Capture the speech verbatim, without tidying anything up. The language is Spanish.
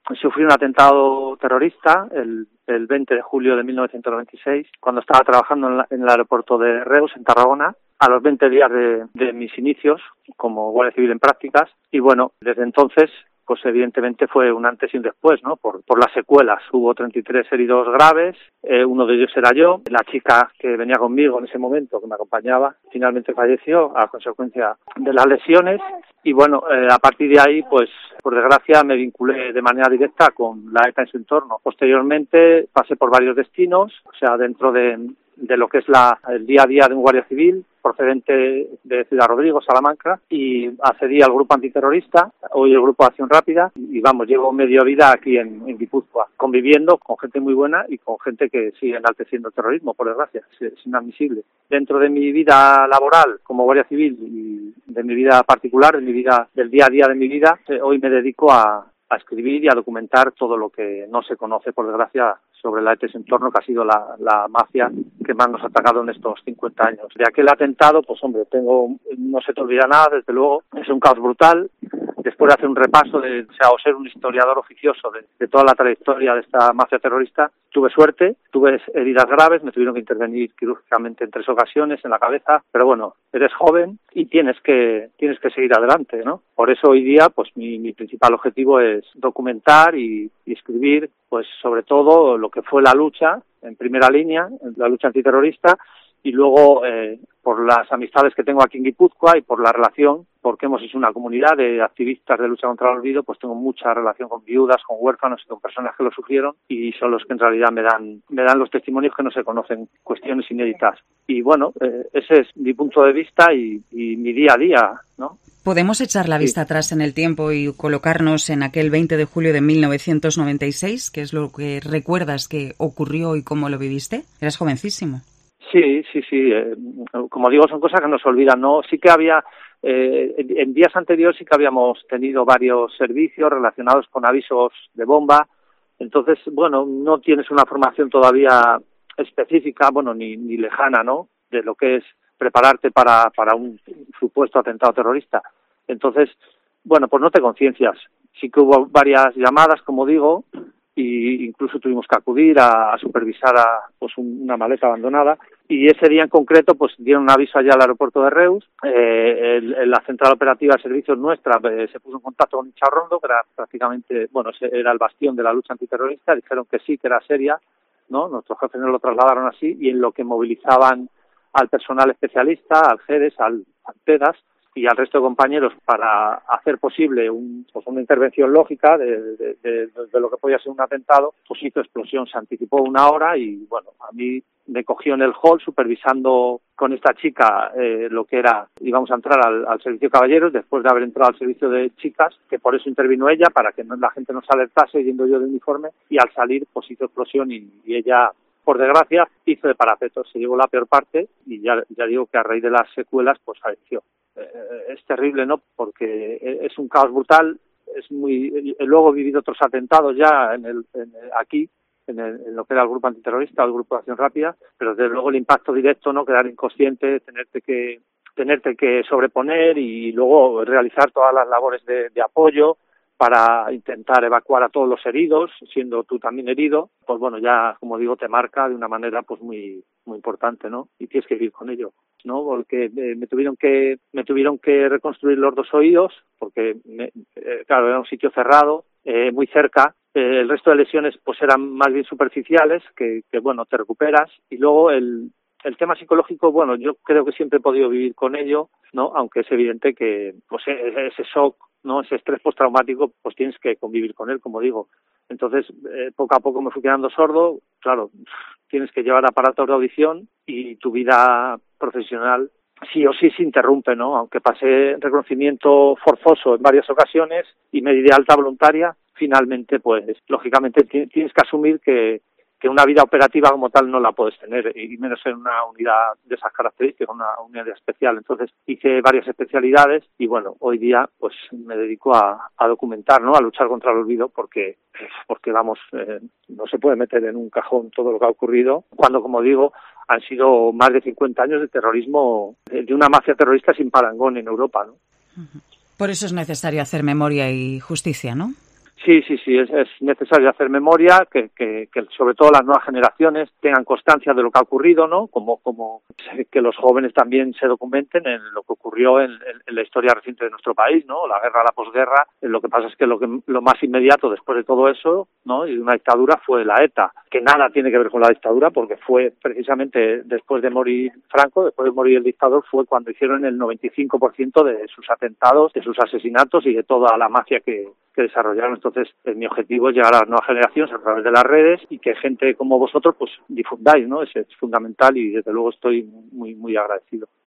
sufrí un atentado terrorista el, el veinte de julio de mil novecientos noventa y seis, cuando estaba trabajando en, la, en el aeropuerto de Reus, en Tarragona, a los veinte días de, de mis inicios como guardia civil en prácticas. Y bueno, desde entonces, pues evidentemente fue un antes y un después, ¿no? Por, por las secuelas. Hubo treinta y tres heridos graves, eh, uno de ellos era yo. La chica que venía conmigo en ese momento, que me acompañaba, finalmente falleció a consecuencia de las lesiones. Y bueno, eh, a partir de ahí, pues, por desgracia, me vinculé de manera directa con la ETA en su entorno. Posteriormente, pasé por varios destinos, o sea, dentro de, de lo que es la, el día a día de un guardia civil, procedente de Ciudad Rodrigo, Salamanca, y accedí al grupo antiterrorista, hoy el grupo de Acción Rápida, y vamos, llevo media vida aquí en, en Guipúzcoa, conviviendo con gente muy buena y con gente que sigue enalteciendo el terrorismo, por desgracia, es, es inadmisible. Dentro de mi vida laboral como guardia civil y de mi vida particular, de mi vida, del día a día de mi vida, eh, hoy me dedico a, a escribir y a documentar todo lo que no se conoce, por desgracia, sobre la ETA y su entorno, que ha sido la, la mafia que más nos ha atacado en estos cincuenta años. De aquel atentado, pues hombre, tengo, no se te olvida nada, desde luego, es un caos brutal. Después de hacer un repaso, de, o sea, o ser un historiador oficioso de, de toda la trayectoria de esta mafia terrorista, tuve suerte, tuve heridas graves, me tuvieron que intervenir quirúrgicamente en tres ocasiones en la cabeza, pero bueno, eres joven y tienes que tienes que seguir adelante, ¿no? Por eso hoy día, pues mi, mi principal objetivo es documentar y, y escribir, pues sobre todo lo que fue la lucha en primera línea, la lucha antiterrorista, y luego eh, por las amistades que tengo aquí en Guipúzcoa y por la relación, porque hemos hecho una comunidad de activistas de lucha contra el olvido, pues tengo mucha relación con viudas, con huérfanos y con personas que lo sufrieron, y son los que en realidad me dan me dan los testimonios que no se conocen, cuestiones inéditas. Y bueno, eh, ese es mi punto de vista y, y mi día a día, ¿no? ¿Podemos echar la vista sí. atrás en el tiempo y colocarnos en aquel veinte de julio de mil novecientos noventa y seis? ¿Qué es lo que recuerdas que ocurrió y cómo lo viviste? Eras jovencísimo. Sí, sí, sí. Eh, como digo, son cosas que no se olvidan, ¿no? Sí que había, eh, en, en días anteriores sí que habíamos tenido varios servicios relacionados con avisos de bomba. Entonces, bueno, no tienes una formación todavía específica, bueno, ni, ni lejana, ¿no? De lo que es prepararte para, para un supuesto atentado terrorista. Entonces, bueno, pues no te conciencias. Sí que hubo varias llamadas, como digo, y incluso tuvimos que acudir a, a supervisar a, pues un, una maleta abandonada, y ese día en concreto pues dieron un aviso allá al aeropuerto de Reus. eh, el, el, la central operativa de servicios nuestra eh, se puso en contacto con Icharrondo, que era prácticamente, bueno, era el bastión de la lucha antiterrorista, dijeron que sí, que era seria, ¿no? Nuestros jefes nos lo trasladaron así, y en lo que movilizaban al personal especialista, al GEDES, al, al PEDAS y al resto de compañeros para hacer posible un, pues una intervención lógica de, de, de, de lo que podía ser un atentado, pues hizo explosión, se anticipó una hora y bueno, a mí me cogió en el hall supervisando con esta chica eh, lo que era, íbamos a entrar al, al servicio de caballeros después de haber entrado al servicio de chicas, que por eso intervino ella, para que no, la gente no se alertase yendo yo de uniforme, y al salir pues hizo explosión y, y ella, por desgracia, hizo de parapeto, se llevó la peor parte y ya, ya digo que a raíz de las secuelas pues falleció. Eh, es terrible, ¿no? Porque es un caos brutal, es muy, luego he vivido otros atentados ya en el, en el aquí, en, el, en lo que era el grupo antiterrorista o el grupo de Acción Rápida, pero desde luego el impacto directo, ¿no? Quedar inconsciente, tenerte que tenerte que sobreponer y luego realizar todas las labores de, de apoyo para intentar evacuar a todos los heridos, siendo tú también herido, pues bueno, ya, como digo, te marca de una manera pues muy muy importante, ¿no? Y tienes que vivir con ello, ¿no? Porque eh, me tuvieron que me tuvieron que reconstruir los dos oídos, porque, me, eh, claro, era un sitio cerrado, eh, muy cerca. Eh, el resto de lesiones pues eran más bien superficiales, que, que bueno, te recuperas. Y luego el El tema psicológico, bueno, yo creo que siempre he podido vivir con ello, ¿no? Aunque es evidente que pues ese shock, ¿no? Ese estrés postraumático, pues tienes que convivir con él, como digo. Entonces, eh, poco a poco me fui quedando sordo. Claro, tienes que llevar aparatos de audición y tu vida profesional sí o sí se interrumpe, ¿no? Aunque pasé reconocimiento forzoso en varias ocasiones y me di de alta voluntaria, finalmente, pues, lógicamente tienes que asumir que que una vida operativa como tal no la puedes tener, y menos en una unidad de esas características, una unidad especial. Entonces hice varias especialidades y bueno, hoy día pues me dedico a, a documentar, ¿no? A luchar contra el olvido, porque porque vamos, eh, no se puede meter en un cajón todo lo que ha ocurrido, cuando, como digo, han sido más de cincuenta años de terrorismo, de una mafia terrorista sin parangón en Europa, ¿no? Por eso es necesario hacer memoria y justicia, ¿no? Sí, sí, sí, es, es necesario hacer memoria, que, que, que sobre todo las nuevas generaciones tengan constancia de lo que ha ocurrido, ¿no? Como, como que los jóvenes también se documenten en lo que ocurrió en, en, en la historia reciente de nuestro país, ¿no? La guerra, la posguerra. Lo que pasa es que lo que lo más inmediato después de todo eso, ¿no? Y de una dictadura fue la ETA, que nada tiene que ver con la dictadura, porque fue precisamente después de morir Franco, después de morir el dictador, fue cuando hicieron el noventa y cinco por ciento de sus atentados, de sus asesinatos y de toda la mafia que que desarrollaron. Entonces, eh, mi objetivo es llegar a las nuevas generaciones a través de las redes y que gente como vosotros pues difundáis, ¿no? Es, es fundamental y desde luego estoy muy, muy agradecido.